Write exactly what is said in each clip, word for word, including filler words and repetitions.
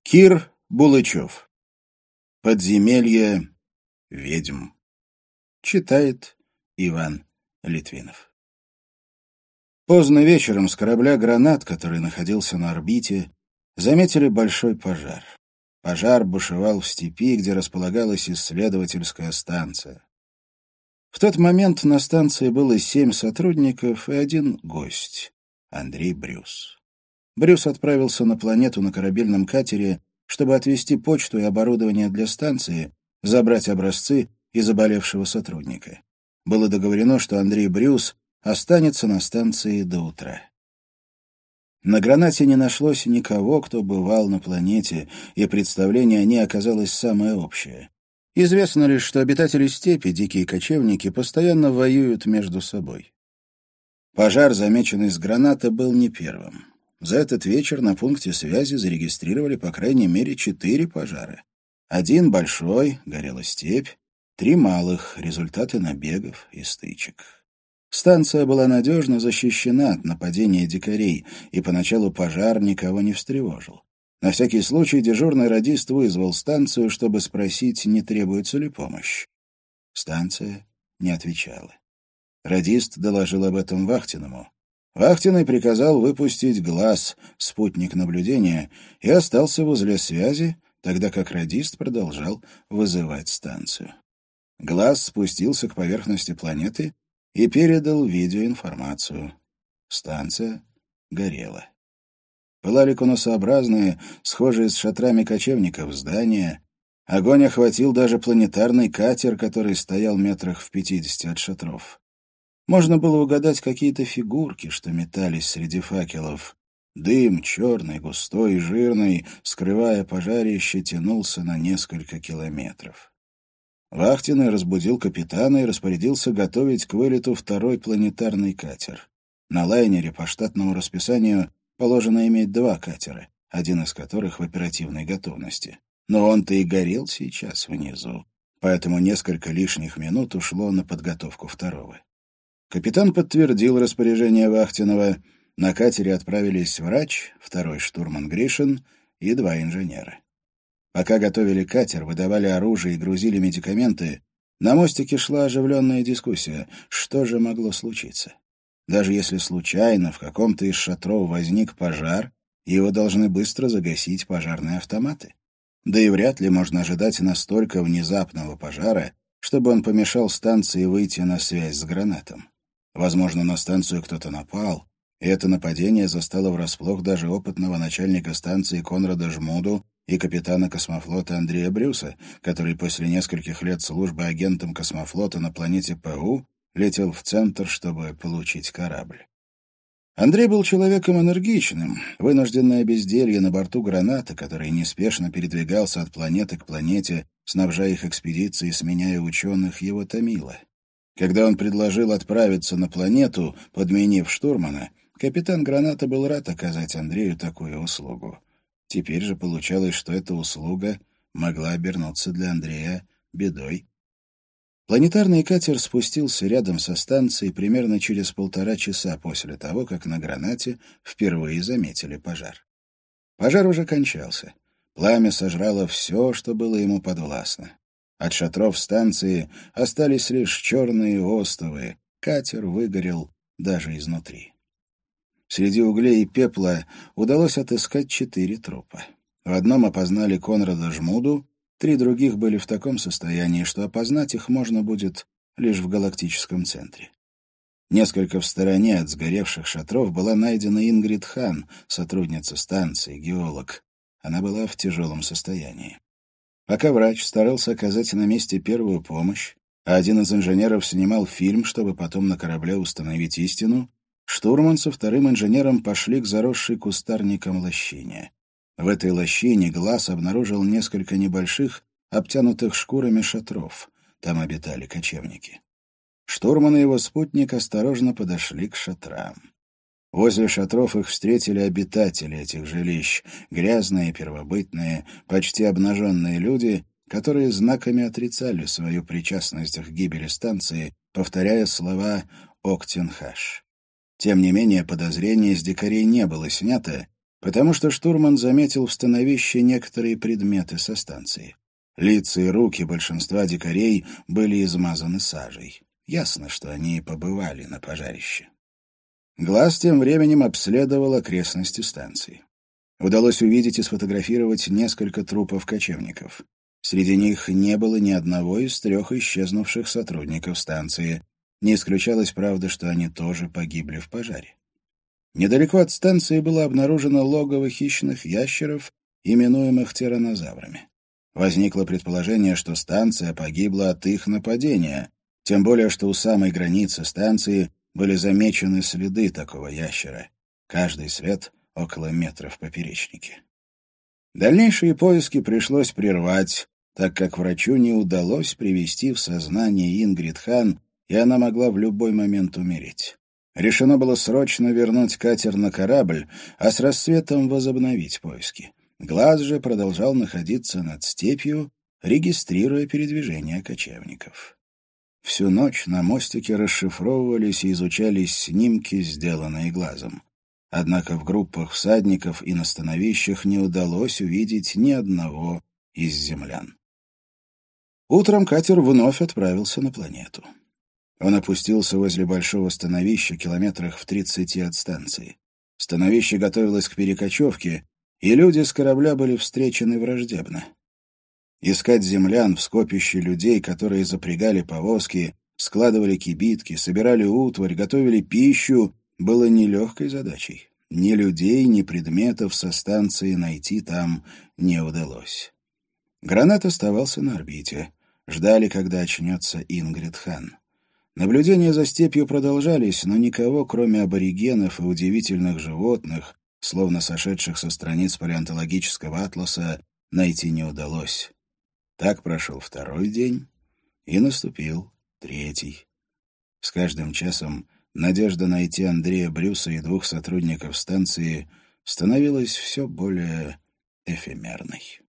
Кир Булычев. Подземелье ведьм. Читает Иван Литвинов. Поздно вечером с корабля «Гранат», который находился на орбите, заметили большой пожар. Пожар бушевал в степи, где располагалась исследовательская станция. В тот момент на станции было семь сотрудников и один гость — Андрей Брюс. Брюс отправился на планету на корабельном катере, чтобы отвезти почту и оборудование для станции, забрать образцы и заболевшего сотрудника. Было договорено, что Андрей Брюс останется на станции до утра. На «Гранате» не нашлось никого, кто бывал на планете, и представление о ней оказалось самое общее. Известно лишь, что обитатели степи, дикие кочевники, постоянно воюют между собой. Пожар, замеченный с «Граната», был не первым. За этот вечер на пункте связи зарегистрировали по крайней мере четыре пожара. Один большой, горела степь, три малых, результаты набегов и стычек. Станция была надежно защищена от нападения дикарей, и поначалу пожар никого не встревожил. На всякий случай дежурный радист вызвал станцию, чтобы спросить, не требуется ли помощь. Станция не отвечала. Радист доложил об этом Вахтиному. Вахтенный приказал выпустить «Глаз», спутник наблюдения, и остался возле связи, тогда как радист продолжал вызывать станцию. «Глаз» спустился к поверхности планеты и передал видеоинформацию. Станция горела. Пылали конусообразные, схожие с шатрами кочевников, здания. Огонь охватил даже планетарный катер, который стоял метрах в пятидесяти от шатров. Можно было угадать какие-то фигурки, что метались среди факелов. Дым, черный, густой и жирный, скрывая пожарище, тянулся на несколько километров. Вахтенный разбудил капитана и распорядился готовить к вылету второй планетарный катер. На лайнере по штатному расписанию положено иметь два катера, один из которых в оперативной готовности. Но он-то и горел сейчас внизу, поэтому несколько лишних минут ушло на подготовку второго. Капитан подтвердил распоряжение Вахтенного. На катере отправились врач, второй штурман Гришин и два инженера. Пока готовили катер, выдавали оружие и грузили медикаменты, на мостике шла оживленная дискуссия, что же могло случиться. Даже если случайно в каком-то из шатров возник пожар, его должны быстро загасить пожарные автоматы. Да и вряд ли можно ожидать настолько внезапного пожара, чтобы он помешал станции выйти на связь с «Гранатом». Возможно, на станцию кто-то напал, и это нападение застало врасплох даже опытного начальника станции Конрада Жмуду и капитана космофлота Андрея Брюса, который после нескольких лет службы агентом космофлота на планете ПУ летел в центр, чтобы получить корабль. Андрей был человеком энергичным. Вынужденное безделье на борту «Граната», который неспешно передвигался от планеты к планете, снабжая их экспедицией, сменяя ученых, его томило. Когда он предложил отправиться на планету, подменив штурмана, капитан «Граната» был рад оказать Андрею такую услугу. Теперь же получалось, что эта услуга могла обернуться для Андрея бедой. Планетарный катер спустился рядом со станцией примерно через полтора часа после того, как на «Гранате» впервые заметили пожар. Пожар уже кончался. Пламя сожрало все, что было ему подвластно. От шатров станции остались лишь черные остовы. Катер выгорел даже изнутри. Среди углей и пепла удалось отыскать четыре трупа. В одном опознали Конрада Жмуду, три других были в таком состоянии, что опознать их можно будет лишь в галактическом центре. Несколько в стороне от сгоревших шатров была найдена Ингрид Хан, сотрудница станции, геолог. Она была в тяжелом состоянии. Пока врач старался оказать на месте первую помощь, а один из инженеров снимал фильм, чтобы потом на корабле установить истину, штурман со вторым инженером пошли к заросшей кустарником лощине. В этой лощине Глаз обнаружил несколько небольших, обтянутых шкурами шатров. Там обитали кочевники. Штурман и его спутник осторожно подошли к шатрам. Возле шатров их встретили обитатели этих жилищ, грязные, первобытные, почти обнаженные люди, которые знаками отрицали свою причастность к гибели станции, повторяя слова «Октенхаш». Тем не менее, подозрение с дикарей не было снято, потому что штурман заметил в становище некоторые предметы со станции. Лица и руки большинства дикарей были измазаны сажей. Ясно, что они побывали на пожарище. Глаз тем временем обследовал окрестности станции. Удалось увидеть и сфотографировать несколько трупов кочевников. Среди них не было ни одного из трех исчезнувших сотрудников станции. Не исключалось, правда, что они тоже погибли в пожаре. Недалеко от станции было обнаружено логово хищных ящеров, именуемых тираннозаврами. Возникло предположение, что станция погибла от их нападения, тем более что у самой границы станции были замечены следы такого ящера. Каждый след около метра в поперечнике. Дальнейшие поиски пришлось прервать, так как врачу не удалось привести в сознание Ингрид Хан, и она могла в любой момент умереть. Решено было срочно вернуть катер на корабль, а с рассветом возобновить поиски. Глаз же продолжал находиться над степью, регистрируя передвижение кочевников. Всю ночь на мостике расшифровывались и изучались снимки, сделанные глазом. Однако в группах всадников и на становищах не удалось увидеть ни одного из землян. Утром катер вновь отправился на планету. Он опустился возле большого становища километрах в тридцати от станции. Становище готовилось к перекочевке, и люди с корабля были встречены враждебно. Искать землян в скопище людей, которые запрягали повозки, складывали кибитки, собирали утварь, готовили пищу, было нелегкой задачей. Ни людей, ни предметов со станции найти там не удалось. Гранат оставался на орбите. Ждали, когда очнется Ингрид Хан. Наблюдения за степью продолжались, но никого, кроме аборигенов и удивительных животных, словно сошедших со страниц палеонтологического атласа, найти не удалось. Так прошел второй день, и наступил третий. С каждым часом надежда найти Андрея Брюса и двух сотрудников станции становилась все более эфемерной.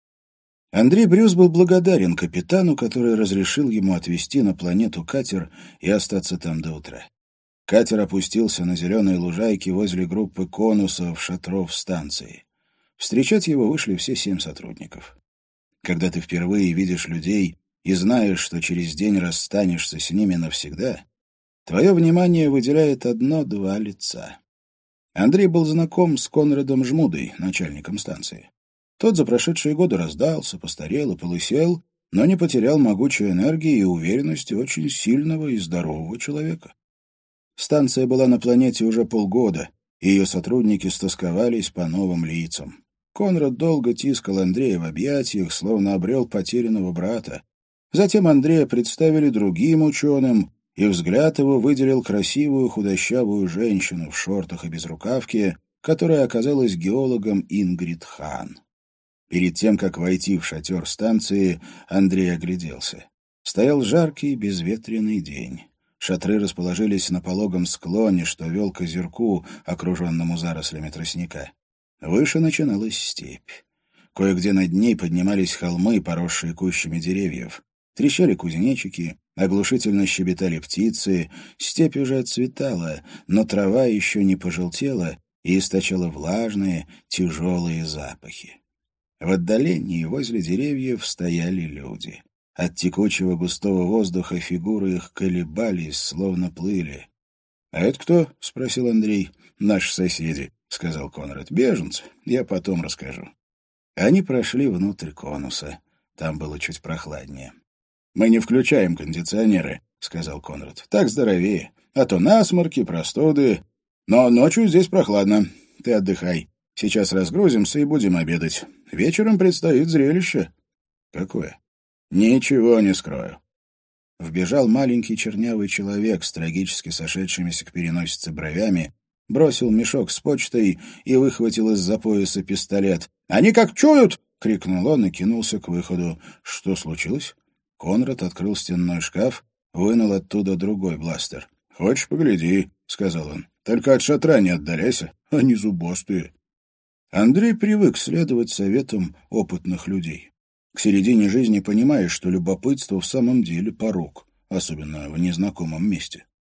Андрей Брюс был благодарен капитану, который разрешил ему отвезти на планету катер и остаться там до утра. Катер опустился на зеленые лужайки возле группы конусов, шатров станции. Встречать его вышли все семь сотрудников. Когда ты впервые видишь людей и знаешь, что через день расстанешься с ними навсегда, твое внимание выделяет одно-два лица. Андрей был знаком с Конрадом Жмудой, начальником станции. Тот за прошедшие годы раздался, постарел и полысел, но не потерял могучей энергии и уверенности очень сильного и здорового человека. Станция была на планете уже полгода, и ее сотрудники стосковались по новым лицам. Конрад долго тискал Андрея в объятиях, словно обрел потерянного брата. Затем Андрея представили другим ученым, и взгляд его выделил красивую худощавую женщину в шортах и безрукавке, которая оказалась геологом Ингрид Хан. Перед тем, как войти в шатер станции, Андрей огляделся. Стоял жаркий безветренный день. Шатры расположились на пологом склоне, что вел к озерку, окруженному зарослями тростника. Выше начиналась степь. Кое-где над ней поднимались холмы, поросшие кущами деревьев. Трещали кузнечики, оглушительно щебетали птицы, степь уже отцветала, но трава еще не пожелтела и источала влажные, тяжелые запахи. В отдалении возле деревьев стояли люди. От текучего густого воздуха фигуры их колебались, словно плыли. — А это кто? — спросил Андрей. — Наши соседи, — сказал Конрад. — Беженцы. Я потом расскажу. Они прошли внутрь конуса. Там было чуть прохладнее. — Мы не включаем кондиционеры, — сказал Конрад. — Так здоровее. А то насморки, простуды. Но ночью здесь прохладно. Ты отдыхай. Сейчас разгрузимся и будем обедать. Вечером предстоит зрелище. — Какое? — Ничего не скрою. Вбежал маленький чернявый человек с трагически сошедшимися к переносице бровями, бросил мешок с почтой и выхватил из-за пояса пистолет. «Они как чуют!» — крикнул он и кинулся к выходу. «Что случилось?» Конрад открыл стенной шкаф, вынул оттуда другой бластер. «Хочешь, погляди», — сказал он. «Только от шатра не отдаляйся, они зубастые». Андрей привык следовать советам опытных людей. К середине жизни понимаешь, что любопытство в самом деле порок, особенно в незнакомом месте.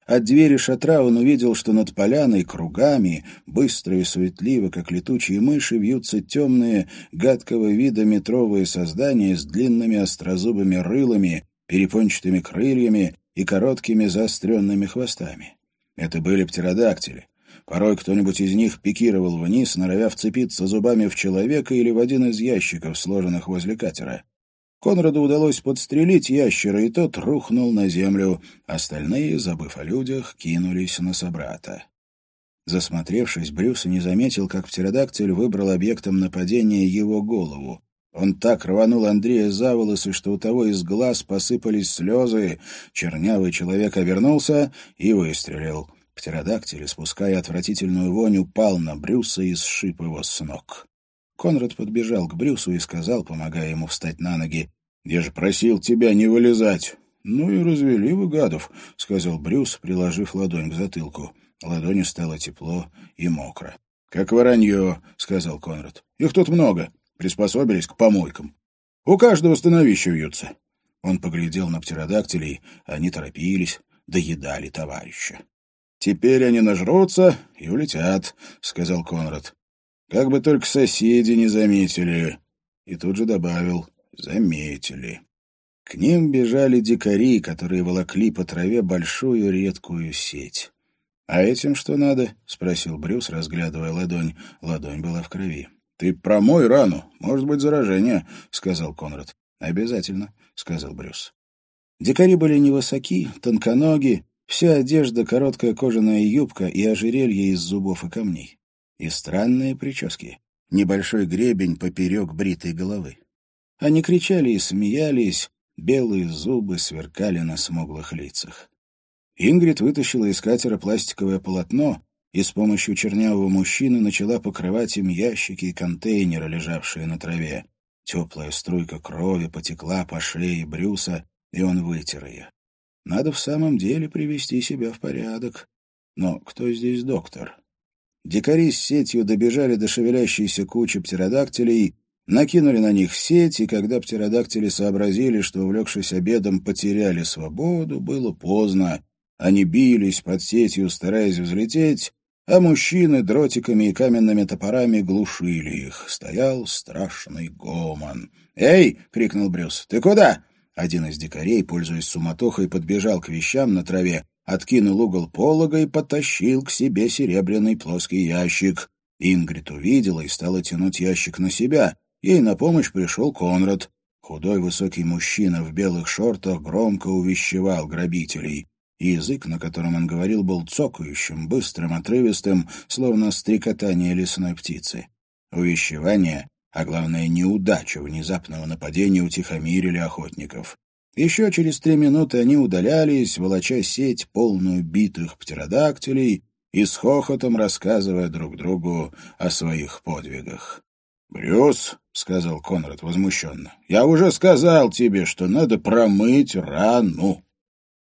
От двери шатра он увидел, что над поляной кругами, быстро и суетливо, как летучие мыши, вьются темные, гадкого вида метровые создания с длинными острозубыми рылами, перепончатыми крыльями и короткими заостренными хвостами. Это были птеродактили. Порой кто-нибудь из них пикировал вниз, норовя вцепиться зубами в человека или в один из ящиков, сложенных возле катера. Конраду удалось подстрелить ящера, и тот рухнул на землю. Остальные, забыв о людях, кинулись на собрата. Засмотревшись, Брюс не заметил, как птеродактиль выбрал объектом нападения его голову. Он так рванул Андрея за волосы, что у того из глаз посыпались слезы. Чернявый человек обернулся и выстрелил. Птеродактиль, испуская отвратительную вонь, упал на Брюса и сшиб его с ног. Конрад подбежал к Брюсу и сказал, помогая ему встать на ноги: «Я же просил тебя не вылезать». «Ну и развели вы, гадов», — сказал Брюс, приложив ладонь к затылку. Ладони стало тепло и мокро. «Как воронье», — сказал Конрад. «Их тут много. Приспособились к помойкам. У каждого становища вьются». Он поглядел на птеродактилей. Они торопились, доедали товарища. «Теперь они нажрутся и улетят», — сказал Конрад. «Как бы только соседи не заметили». И тут же добавил: «заметили». К ним бежали дикари, которые волокли по траве большую редкую сеть. «А этим что надо?» — спросил Брюс, разглядывая ладонь. Ладонь была в крови. «Ты промой рану, может быть заражение», — сказал Конрад. «Обязательно», — сказал Брюс. Дикари были невысоки, тонконоги, вся одежда — короткая кожаная юбка и ожерелье из зубов и камней. И странные прически. Небольшой гребень поперек бритой головы. Они кричали и смеялись, белые зубы сверкали на смуглых лицах. Ингрид вытащила из катера пластиковое полотно и с помощью чернявого мужчины начала покрывать им ящики и контейнеры, лежавшие на траве. Теплая струйка крови потекла по шее Брюса, и он вытер ее. Надо в самом деле привести себя в порядок. Но кто здесь доктор? Дикари с сетью добежали до шевелящейся кучи птеродактилей, накинули на них сеть, и когда птеродактили сообразили, что, увлекшись обедом, потеряли свободу, было поздно. Они бились под сетью, стараясь взлететь, а мужчины дротиками и каменными топорами глушили их. Стоял страшный гомон. «Эй!» — крикнул Брюс. «Ты куда?» Один из дикарей, пользуясь суматохой, подбежал к вещам на траве, откинул угол полога и потащил к себе серебряный плоский ящик. Ингрид увидела и стала тянуть ящик на себя. Ей на помощь пришел Конрад. Худой высокий мужчина в белых шортах громко увещевал грабителей. И язык, на котором он говорил, был цокающим, быстрым, отрывистым, словно стрекотание лесной птицы. Увещевание, а главное неудача внезапного нападения, утихомирили охотников. Еще через три минуты они удалялись, волоча сеть, полную битых птеродактилей, и с хохотом рассказывая друг другу о своих подвигах. «Брюс», — сказал Конрад возмущенно, — «я уже сказал тебе, что надо промыть рану».